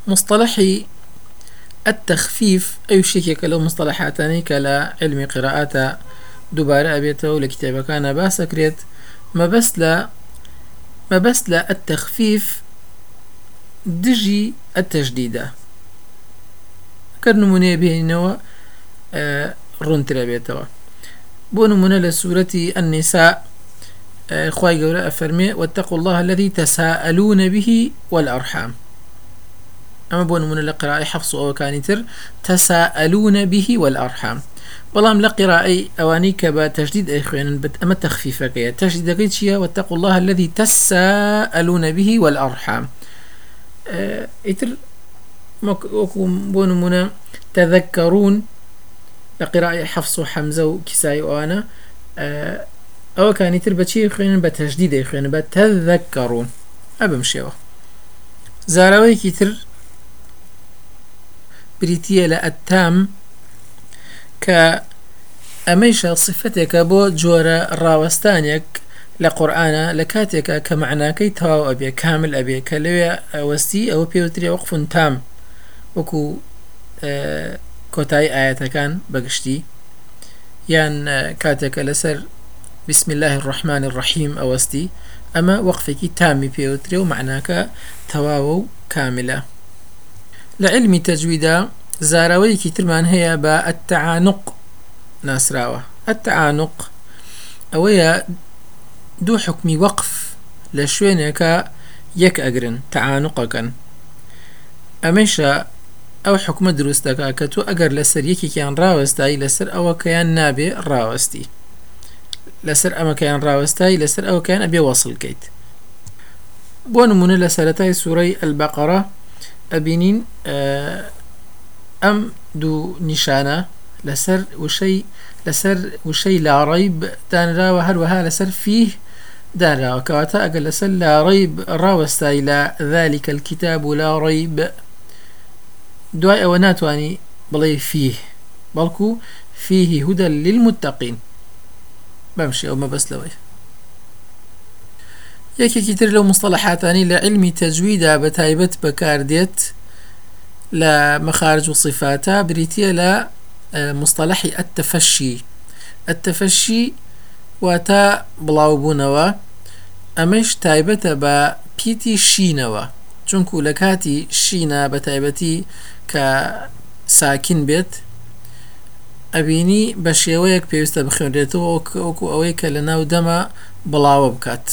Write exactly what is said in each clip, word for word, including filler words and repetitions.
مصطلحي التخفيف أي شيء كلو مصطلحاتني كلا علم قراءات دوباره أبيته ولا كتابة كان باسكريت ما بس لا ما بس لا التخفيف دجي التجديد كرنموني بينه آه رنتر أبيته بونمونا لسورة النساء آه خواي قولا أفرمي واتقوا الله الذي تساءلون به والأرحام. أما بونمونا لقراءة حفص أو كانتر تساءلون به والأرحام بلام لقراءة أواني كبا تجديد أخوان أما تخفيفك تجديد قيتشيا واتقوا الله الذي تساءلون به والأرحام آه إتر بونمونا تذكرون لقراءة حفص وحمزة وكساي وأنا آه أو كانتر بتشي أخوان بتجديد أخوان بتذكرون أبمشيوه زاروي كتر بريتية لأتام كأميشا صفتك بو جورا راوستانيك لقرآن لكاتك كمعنى كي تواو أبي كامل أبي كلوية وستي أو بيوتري وقف تام وكو آه كوتاي آياتا كان بقشتي يان آه كاتك لسر بسم الله الرحمن الرحيم أوستي أما وقفك تامي بيوتري ومعناك تواو كاملة لعلم تجويدا زاروي كترمان هي با التعانق ناسراوة التعانق أويا دو حكمي وقف لشوينك يك أجرن تعانقك أميشا أو حكم دروستك كتو أجر لسر يكي كان راوستاي لسر أو كيان نابي راوستي لسر أما كيان راوستاي لسر أو كيان أبي وصل كيت بونمون لسرتاي سوري البقرة أبينين أم دو نشانة لسر وشي لسر وشي لا ريب دان را وهر وها لسر فيه دان را وكواتا أقل لسر لا ريب راوستاي لا ذلك الكتاب لا ريب دواء أوناتواني بلي فيه بلكو فيه هدى للمتقين بمشي أو ما بس لوي يكي كتير لو مصطلحاتاني لعلم تجويدا بتايبت بكارديت لمخارج وصفاتها بريتيا لا مصطلحي التفشي التفشي واتا بلاوبونوا أمش تايبت با بيتي شينوا چونكو لكاتي شينا بتايبتي كساكن بيت أبيني بشيويك بيوستا بخيريتو وكو أويك لناو دما بلاو بكات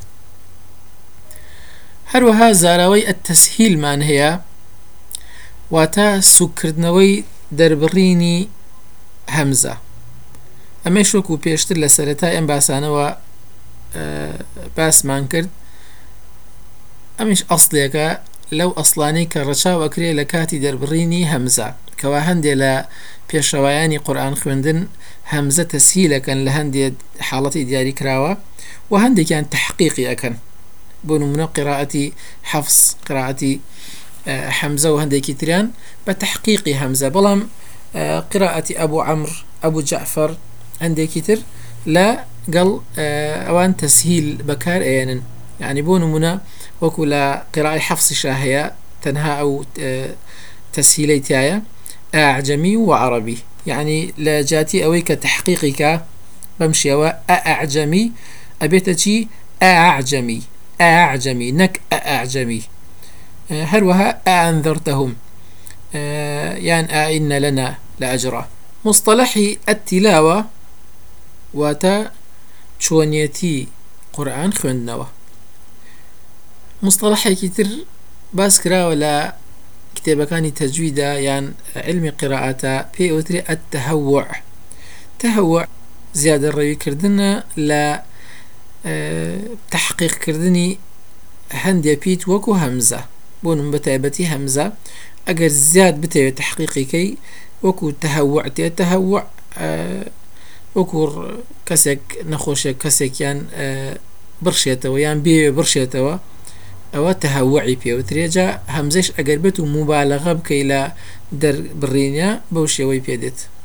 هروها زاروي التسهيل مان هي واتا سكردنوي دربريني همزة أما شوكو بيشتر لسرتا ام باسانوا أه باس مان کرد أمش أصليك لو أصلاني كرشا وكري لكاتي دربريني همزة كوا هندي لا بيشوایانی قرآن خوندن همزة تسهيل كان لهندي حالتي دياري كراوة وهندي كان تحقيقي أكن بونو من قراءتي حفص قراءتي أه حمزة وهندي كتريان بتحقيقي همزة بلام أه قراءة أبو عمرو أبو جعفر هندي كتر لا قال أه أوان تسهيل بكار أيانا يعني بونو منا وكلا قراءة حفص شاهية تنها أو أه تسهيلي تايا أعجمي وعربي يعني لا جاتي أويك تحقيقك بمشي أو أعجمي أبيتشي أعجمي أعجمي نك أعجمي أه هروها أنذرتهم أه يعني أئن لنا لأجرا مصطلحي التلاوة واتا شونيتي قرآن خوندنوا مصطلحي كتير باسكرا ولا كتابكاني تجويدا يعني علم قراءاتا في أوتري التهوع تهوع زيادة الروي كردنا لا أه تحقيق كردني هندي بيت وكو همزة بون بتايبتي همزة أجر زياد بتاي تحقيقي كي وكو تهوع تهوع أه وكو كسك نخوشك كسك يعني أه برشيتوا يعني بي برشيتوا أو تهوعي بيه وتريجا همزش أقربت مبالغة بكي لا در برينيا بوشي وي بيدت